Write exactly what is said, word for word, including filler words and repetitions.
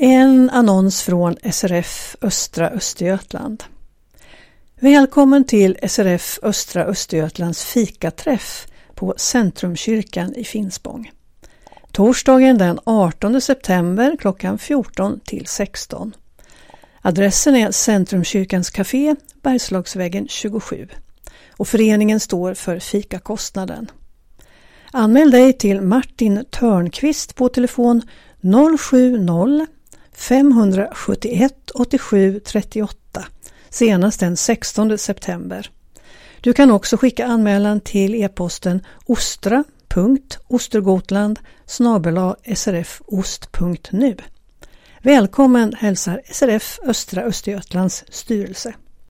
En annons från S R F Östra Östergötland. Välkommen till S R F Östra Östergötlands fikaträff på Centrumkyrkan i Finspång. Torsdagen den artonde september klockan fjorton till sexton. Adressen är Centrumkyrkans café, Bergslagsvägen tjugosju. Och föreningen står för fikakostnaden. Anmäl dig till Martin Törnqvist på telefon noll sju noll fem sju ett åtta sju tre åtta senast den sextonde september. Du kan också skicka anmälan till e-posten ostra punkt ostergotland snabel-a srfost punkt nu. Välkommen hälsar S R F Östra Östergötlands styrelse.